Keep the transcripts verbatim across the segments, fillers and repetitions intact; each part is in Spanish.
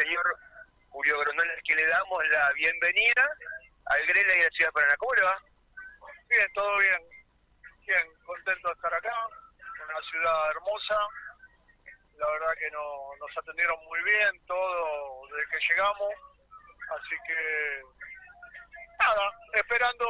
señor Julio Grondona, al que le damos la bienvenida al Grela y a la Ciudad de Paraná. ¿Cómo le va? Bien, todo bien. Bien, contento de estar acá, una ciudad hermosa. La verdad que no, nos atendieron muy bien todo desde que llegamos. Así que, nada, esperando,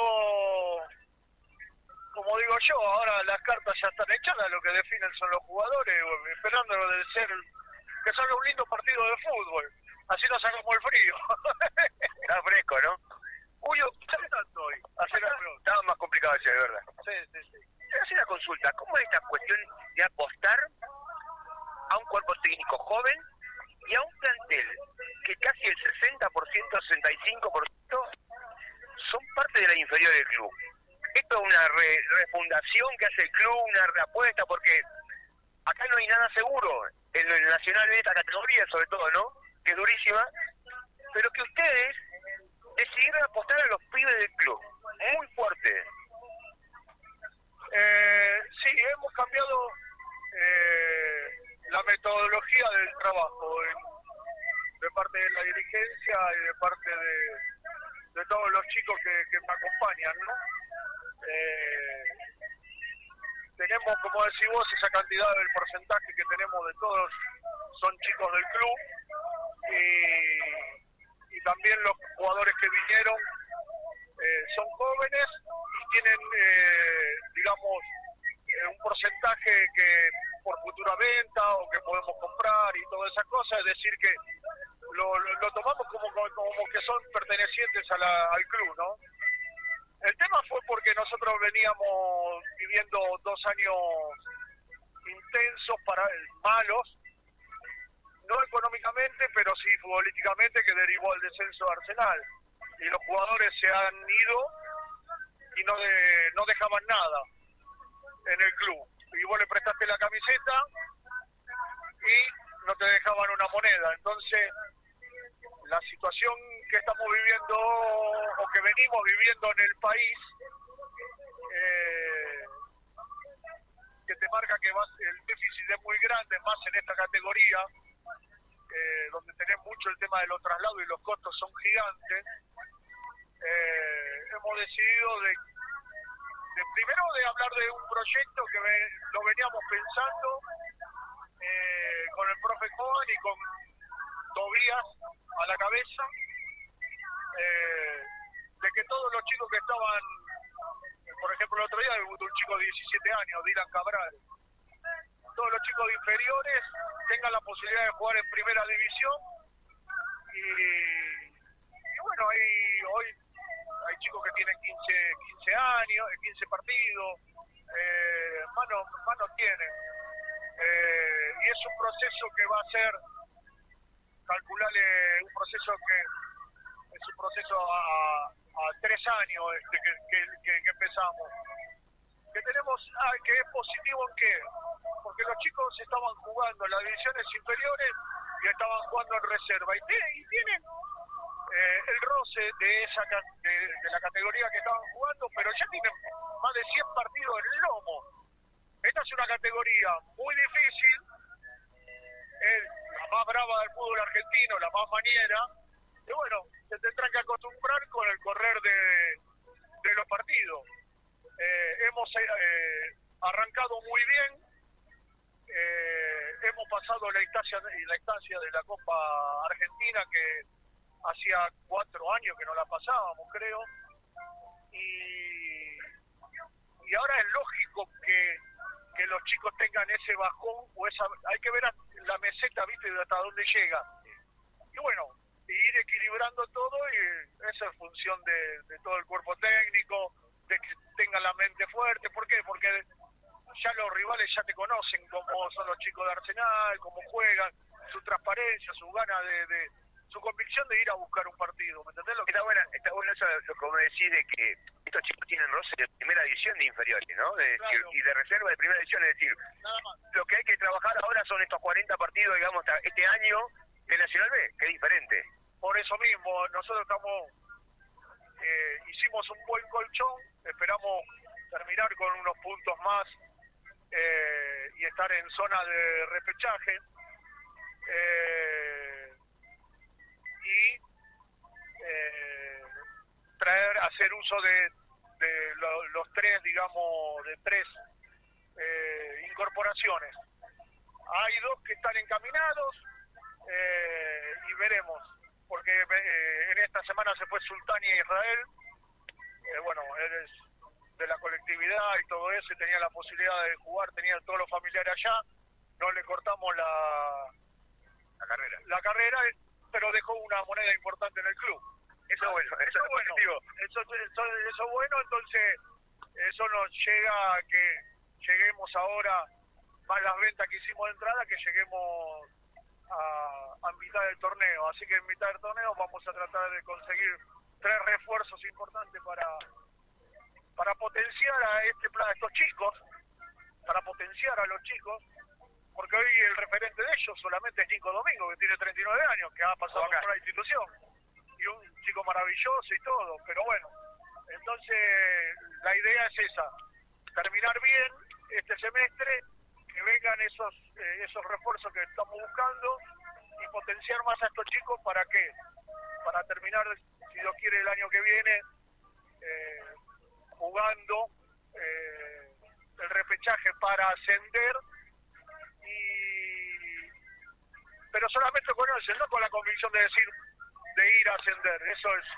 como digo yo, ahora las cartas ya están echadas, lo que definen son los jugadores, esperando de ser, que salga un lindo partido de fútbol. Así nos sacamos el frío. Está fresco, ¿no? Julio, ¿qué tanto hoy? Hacer la pregunta. Estaba más complicado ese, de verdad. Sí, sí, sí. Quiero hacer una consulta. ¿Cómo es esta cuestión de apostar a un cuerpo técnico joven y a un plantel que casi el sesenta por ciento, sesenta y cinco por ciento son parte de la inferior del club? Esto es una re, refundación que hace el club, una reapuesta, porque acá no hay nada seguro. En el Nacional de esta categoría, sobre todo, ¿no? Que es durísima, pero que ustedes decidieron apostar a los pibes del club. Muy fuerte. Eh, sí, hemos cambiado eh, la metodología del trabajo en, de parte de la dirigencia y de parte de, de todos los chicos que, que me acompañan, ¿no? Eh, tenemos, como decís vos, esa cantidad del porcentaje que tenemos de todos son chicos del club y, y también los jugadores que vinieron eh, son jóvenes y tienen, eh, digamos, eh, un porcentaje que por futura venta o que podemos comprar y todas esas cosas, es decir que lo, lo, lo tomamos como, como que son pertenecientes a la, al club, ¿no? El tema fue porque nosotros veníamos viviendo dos años intensos, para malos, no económicamente, pero sí futbolísticamente, que derivó al descenso de Arsenal. Y los jugadores se han ido y no, de, no dejaban nada en el club. Y vos le prestaste la camiseta y no te dejaban una moneda. Entonces, la situación que estamos viviendo o que venimos viviendo en el país, eh, que te marca que vas, el déficit es muy grande, más en esta categoría, eh, donde tenés mucho el tema de los traslados y los costos son gigantes. Eh, hemos decidido de, de primero de hablar de un proyecto que ve, lo veníamos pensando eh, con el profe Cohen y con Tobías a la cabeza, eh, de que todos los chicos que estaban, por ejemplo el otro día debutó un chico de diecisiete años, Dylan Cabral, todos los chicos inferiores tengan la posibilidad de jugar en primera división y, y bueno, hay, hoy hay chicos que tienen quince años, quince partidos, eh, manos mano tienen, eh, y es un proceso que va a ser, calcularle un proceso que es un proceso a, a tres años este, que, que, que, que empezamos, que tenemos, ah, que es positivo en qué, porque los chicos estaban jugando en las divisiones inferiores y estaban jugando en reserva y, tienen, y tienen eh, el roce de esa de, de la categoría que estaban jugando, pero ya tienen más de cien partidos en el lomo. Esta es una categoría muy difícil, es la más brava del fútbol argentino, la más maniera, y bueno, se tendrán que acostumbrar con el correr de, de los partidos. Eh, hemos eh, arrancado muy bien, eh, hemos pasado la instancia, la instancia de la Copa Argentina, que hacía cuatro años que no la pasábamos, creo, y, y ahora es lógico que, que los chicos tengan ese bajón, o esa, hay que ver la meseta, viste, de hasta dónde llega, y bueno, ir equilibrando todo, y esa es función de, de todo el cuerpo técnico, de que tengan la mente fuerte. ¿Por qué? Porque ya los rivales ya te conocen cómo son los chicos de Arsenal, cómo juegan, su transparencia, su gana de, de su convicción de ir a buscar un partido, ¿me entendés? Lo que... Está buena, está bueno eso, lo que me decís de que estos chicos tienen roce de primera división de inferiores, ¿no? De, Claro. y de reserva de primera división, es decir, Nada más. lo que hay que trabajar ahora son estos cuarenta partidos, digamos, este año de Nacional B, que es diferente. Por eso mismo, nosotros estamos, eh, hicimos un buen colchón, esperamos terminar con unos puntos más eh, y estar en zona de repechaje. Eh, uso de, de lo, los tres, digamos, de tres eh, incorporaciones. Hay dos que están encaminados eh, y veremos, porque eh, en esta semana se fue Sultani a Israel, eh, bueno, él es de la colectividad y todo eso, y tenía la posibilidad de jugar, tenía todos los familiares allá, no le cortamos la, la carrera, la carrera, pero dejó una moneda importante en el club. Eso es bueno, eso, eso es bueno, eso, eso, eso es bueno, entonces eso nos llega a que lleguemos ahora, más las ventas que hicimos de entrada, que lleguemos a, a mitad del torneo, así que en mitad del torneo vamos a tratar de conseguir tres refuerzos importantes para para potenciar a este a estos chicos, para potenciar a los chicos, porque hoy el referente de ellos solamente es Nico Domingo, que tiene treinta y nueve años, que ha pasado acá por la institución, y un chico maravilloso y todo, pero bueno, entonces la idea es esa, terminar bien este semestre, que vengan esos eh, esos refuerzos que estamos buscando y potenciar más a estos chicos. ¿Para qué? Para terminar, si Dios quiere, el año que viene eh, jugando eh, el repechaje para ascender, y pero solamente con eso, no con la convicción de decir de ir a ascender. Eso es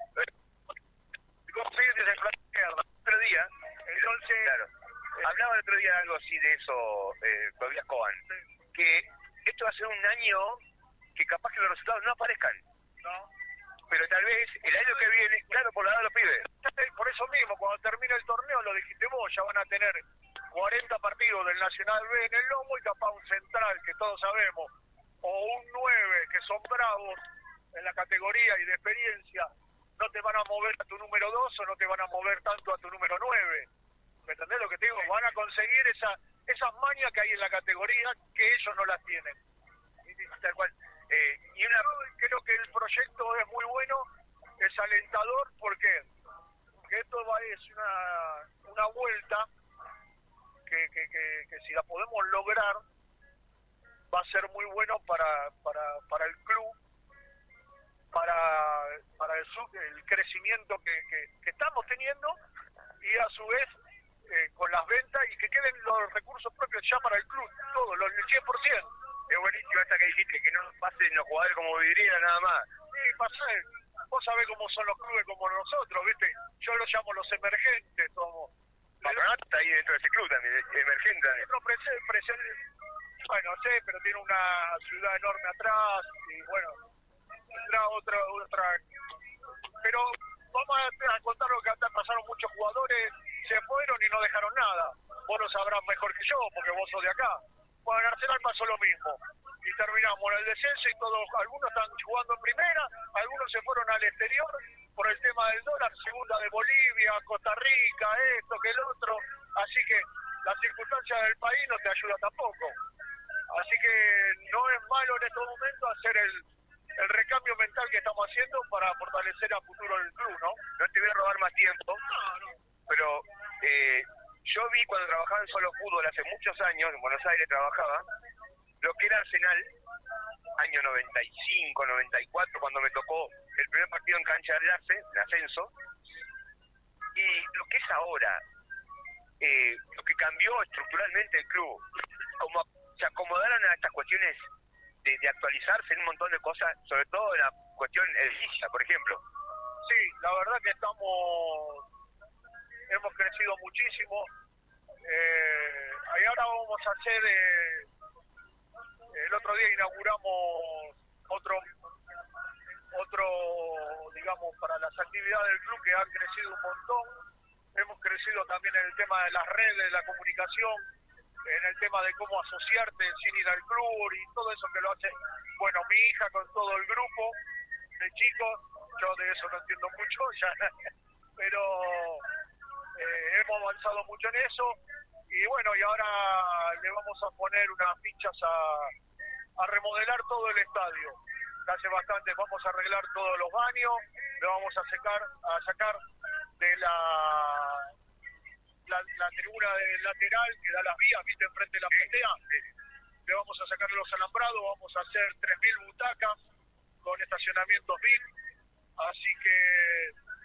conseguir desde la izquierda. Otro día, entonces claro, eh, hablaba el otro día algo así de eso, eh, Tobias Coban, que esto va a ser un año que capaz que los resultados no aparezcan, no, pero tal vez el año que viene, claro, por la edad de los pibes. Por eso mismo, cuando termine el torneo, lo dijiste vos, ya van a tener cuarenta partidos del Nacional B en el lomo, y capaz un central, que todos sabemos, o un nueve, que son bravos en la categoría y de experiencia, no te van a mover a tu número dos o no te van a mover tanto a tu número nueve. ¿Me entendés lo que te digo? Van a conseguir esa esas mañas que hay en la categoría, que ellos no las tienen. Tal cual. Eh, y una... Creo que el proyecto es muy bueno, es alentador. ¿Por qué? Porque esto va, es una, una vuelta que, que, que, que si la podemos lograr va a ser muy bueno para, para, para el club, para, para el, sub, el crecimiento que, que, que estamos teniendo, y a su vez eh, con las ventas, y que queden los recursos propios ya para el club, todo, los, el cien por ciento. Es buenísimo esta que dijiste, que no pasen los jugadores como Vidriera nada más. Sí, pasé. Vos sabés cómo son los clubes como nosotros, ¿viste? Yo los llamo los emergentes, somos. Patronato está ahí dentro de ese club también, emergente también. No, presen, presen, bueno, sé, pero tiene una ciudad enorme atrás, y bueno, tendrá otra, otra. Pero vamos a, a contar lo que acá pasaron muchos jugadores, se fueron y no dejaron nada. Vos lo sabrás mejor que yo, porque vos sos de acá. Bueno, en Arsenal pasó lo mismo, y terminamos en el descenso, y todos, algunos están jugando en primera, algunos se fueron al exterior por el tema del dólar, segunda de Bolivia, Costa Rica, esto, que el otro, así que la circunstancia del país no te ayuda tampoco, así que no es malo en estos momentos hacer el, el recambio mental que estamos haciendo para fortalecer a futuro el club, ¿no? No te voy a robar más tiempo, no, no. pero eh, yo vi cuando trabajaba en Solo Fútbol hace muchos años, en Buenos Aires trabajaba, lo que era Arsenal, año noventa y cinco, noventa y cuatro, cuando me tocó el primer partido en cancha de Arce, de ascenso, y lo que es ahora, eh, lo que cambió estructuralmente el club, como se acomodaron a estas cuestiones de, de actualizarse en un montón de cosas, sobre todo en la cuestión edilicia, por ejemplo. Sí, la verdad que estamos, hemos crecido muchísimo, eh, y ahora vamos a hacer, eh, el otro día inauguramos otro, otro, digamos, para las actividades del club, que han crecido un montón. Hemos crecido también en el tema de las redes, de la comunicación, en el tema de cómo asociarte sin ir al club y todo eso que lo hace, bueno, mi hija con todo el grupo de chicos. Yo de eso no entiendo mucho, ya, pero eh, hemos avanzado mucho en eso, y bueno, y ahora le vamos a poner unas fichas a, a remodelar todo el estadio. Hace bastante, vamos a arreglar todos los baños, le vamos a sacar, a sacar de la, la, la tribuna del lateral que da las vías, viste, enfrente de la platea, le vamos a sacar los alambrados, vamos a hacer tres mil butacas con estacionamientos V I P, así que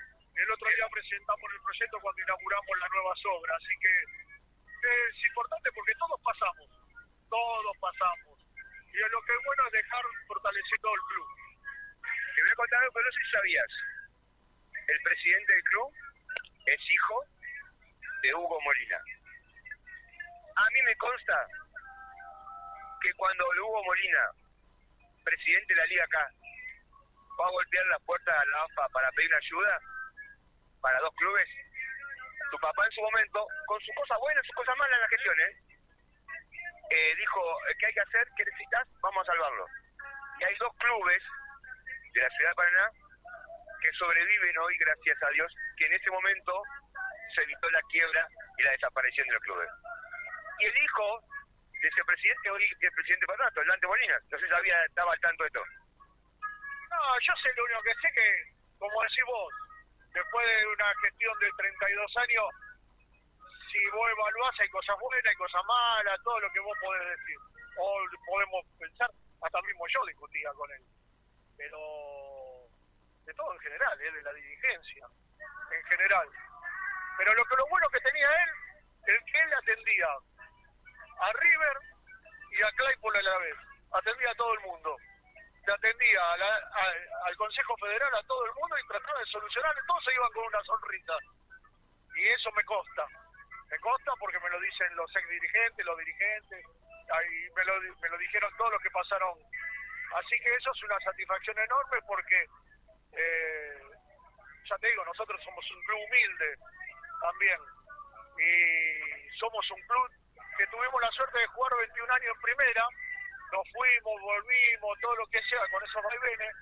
el otro día presentamos el proyecto cuando inauguramos las nuevas obras, así que es importante porque todos pasamos, todos pasamos. Y lo que es bueno es dejar fortalecido el club. Te voy a contar algo, pero no sé si sabías. El presidente del club es hijo de Hugo Molina. A mí me consta que cuando Hugo Molina, presidente de la Liga acá, va a golpear la puerta de la A F A para pedir una ayuda para dos clubes, tu papá en su momento, con sus cosas buenas, sus cosas malas en la gestión, ¿eh? Eh, dijo, ¿qué hay que hacer? ¿Qué necesitas? Vamos a salvarlo. Y hay dos clubes de la ciudad de Paraná que sobreviven hoy, gracias a Dios, que en ese momento se evitó la quiebra y la desaparición de los clubes. Y el hijo de ese presidente, hoy el presidente Patrato, el Dante Molina, no sé si sabía, estaba al tanto de esto. No, yo sé lo único que sé que, como decís vos, después de una gestión de treinta y dos años, si vos evaluás hay cosas buenas, hay cosas malas, todo lo que vos podés decir. O podemos pensar, hasta mismo yo discutía con él. Pero de todo en general, ¿eh? De la dirigencia, en general. Pero lo que lo bueno que tenía él, el que él atendía a River y a Claypole a la vez. Atendía a todo el mundo. Se atendía a la, a, al Consejo Federal, a todo el mundo y trataba de solucionar. Todos se iban con una sonrisa. Y eso me consta. Me consta porque me lo dicen los ex dirigentes, los dirigentes, y me lo, me lo dijeron todos los que pasaron. Así que eso es una satisfacción enorme porque, eh, ya te digo, nosotros somos un club humilde también. Y somos un club que tuvimos la suerte de jugar veintiún años en primera. Nos fuimos, volvimos, todo lo que sea con esos vaivenes.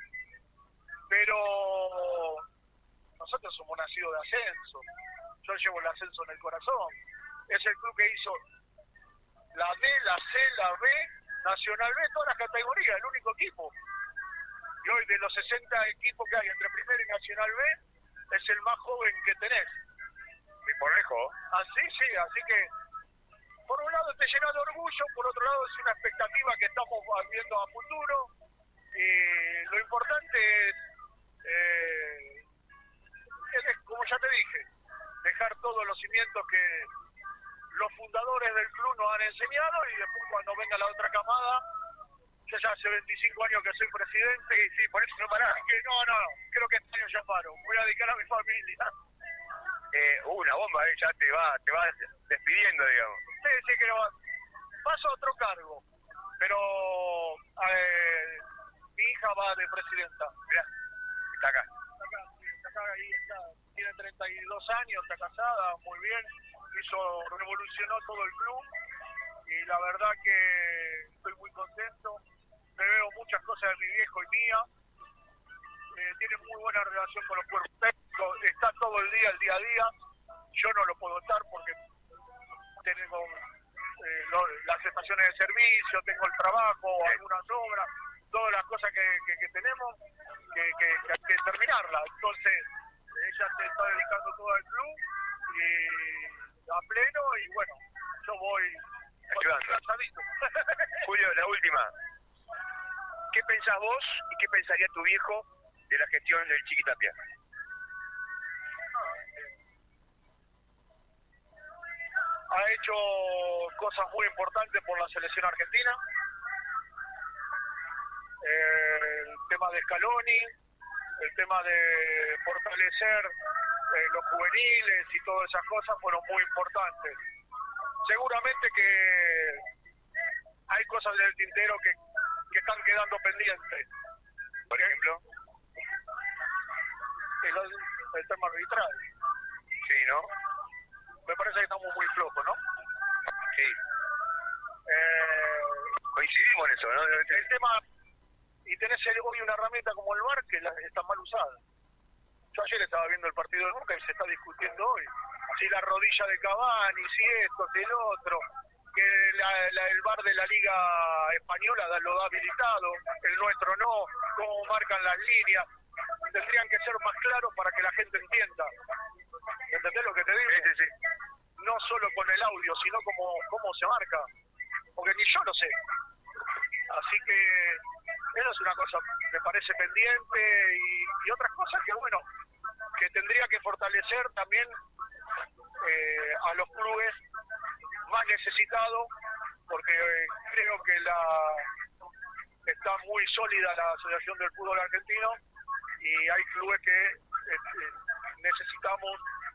Pero nosotros somos nacidos de ascenso. Yo llevo el ascenso en el corazón. Es el club que hizo la D, la C, la B, Nacional B, todas las categorías, el único equipo. Y hoy de los sesenta equipos que hay entre Primera y Nacional B, es el más joven que tenés. Y por lejos. Así, sí, así que por un lado te llena de orgullo, por otro lado es una expectativa que estamos viendo a futuro. Y lo importante es, eh, es, como ya te dije, dejar todos los cimientos que los fundadores del club nos han enseñado y después cuando venga la otra camada, yo ya hace veinticinco años que soy presidente y sí, por eso no pará. Que no, no, creo que este año ya paro, voy a dedicar a mi familia. Eh, uh, una bomba, eh, ya te va, te va despidiendo, digamos. Sí, sí, que va. Paso a otro cargo, pero eh, mi hija va de presidenta. Mirá, está acá. Está acá, sí, está acá, ahí está. Tiene treinta y dos años, está casada, muy bien. Hizo, revolucionó todo el club y la verdad que estoy muy contento. Me veo muchas cosas de mi viejo y mía. Eh, tiene muy buena relación con los cuerpos técnicos, está todo el día, el día a día. Yo no lo puedo estar porque tengo eh, lo, las estaciones de servicio, tengo el trabajo, algunas obras, todas las cosas que, que, que tenemos que, que, que hay que terminarlas. Entonces, ella se está dedicando todo al club y a pleno y bueno, yo voy ayudando. Julio, la última. ¿Qué pensás vos y qué pensaría tu viejo de la gestión del Chiqui Tapia? Ha hecho cosas muy importantes por la selección argentina. Eh, el tema de Scaloni, el tema de fortalecer eh, los juveniles y todas esas cosas fueron muy importantes. Seguramente que hay cosas del tintero que, que están quedando pendientes. Por ejemplo, el, el tema arbitral. Sí, ¿no? Me parece que estamos muy flojos, ¿no? Sí. Eh, Coincidimos en eso, ¿no? El tema, y tenés hoy una herramienta como el V A R que la, está mal usada. Yo ayer estaba viendo el partido de Boca y se está discutiendo hoy si la rodilla de Cavani, si esto, si el otro, que la, la, el V A R de la Liga Española lo da habilitado, el nuestro no, cómo marcan las líneas. Tendrían que ser más claros para que la gente entienda. ¿Entendés lo que te digo? Sí, sí, sí. No solo con el audio, sino como cómo se marca. Porque ni yo lo sé. Así que eso es una cosa que me parece pendiente y, y otras cosas que, bueno, que tendría que fortalecer también eh, a los clubes más necesitados, porque eh, creo que la está muy sólida la Asociación del Fútbol Argentino y hay clubes que eh, necesitamos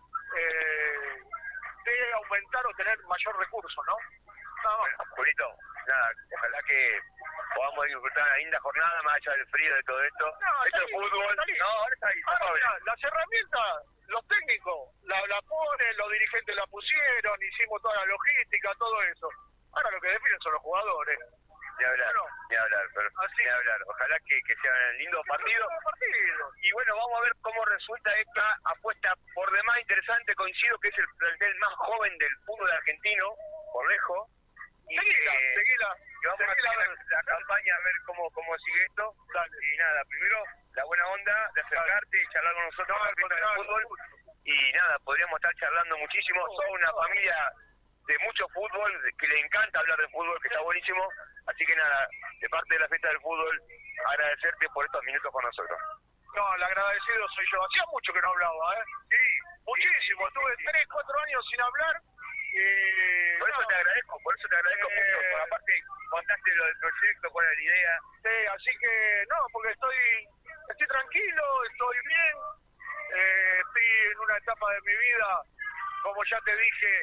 eh, de aumentar o tener mayor recurso, ¿no? No, bueno, Julito, nada, ojalá que podamos disfrutar una linda jornada más allá del frío de todo esto. No, esto es ahí, fútbol. ahí. No, ahora está ahí. Está Ahora, bien. mirá, las herramientas, los técnicos la, la ponen, los dirigentes la pusieron, hicimos toda la logística, todo eso. Ahora lo que definen son los jugadores. Ni hablar, Bueno, ni hablar, pero así. ni hablar. Ojalá que, que sean lindos partidos. partidos. Y bueno, vamos a ver cómo resulta esta apuesta por demás interesante. Coincido que es el plantel más joven del fútbol argentino, por lejos. Y Seguila, que, seguila. que vamos seguila, a hacer la, la campaña a ver cómo, cómo sigue esto. Dale. Y nada, primero la buena onda de acercarte y charlar con nosotros No, al respecto del al fútbol. Y nada, podríamos estar charlando muchísimo. Oh, Son una oh. familia de mucho fútbol, de- que le encanta hablar de fútbol, que está buenísimo. Así que nada, de parte de la fiesta del fútbol, agradecerte por estos minutos con nosotros. No, el agradecido soy yo. Hacía mucho que no hablaba, ¿eh? Sí, muchísimo. Tuve tres, cuatro años sin hablar. Y... Por eso no, te agradezco, por eso te agradezco Eh, mucho. Porque aparte, contaste lo del proyecto, cuál era la idea. sí, así que no, porque estoy, estoy tranquilo, estoy bien. Eh, estoy en una etapa de mi vida, como ya te dije,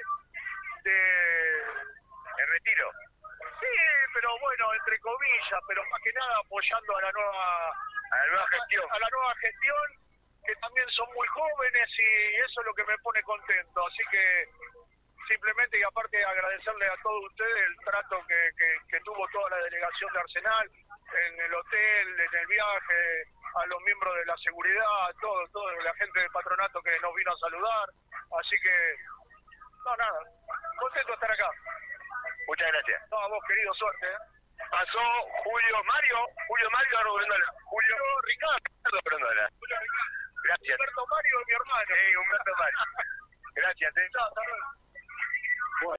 de... El retiro. Sí, pero bueno, entre comillas, pero más que nada apoyando a la nueva... A la nueva gestión. a la nueva gestión, que también son muy jóvenes y eso es lo que me pone contento. Así que simplemente y aparte agradecerle a todos ustedes el trato que, que, que tuvo toda la delegación de Arsenal en el hotel, en el viaje, a los miembros de la seguridad, a todo, todo, la gente del patronato que nos vino a saludar. Así que, no, nada, contento de estar acá. Muchas gracias. No, a vos, querido, suerte, ¿eh? Pasó Julio Mario, Julio Mario Rodondola. Julio Ricardo Rodondola. Julio Ricardo. Gracias. Humberto Mario es mi hermano. Sí, Humberto Mario. Gracias, eh. Chao, hasta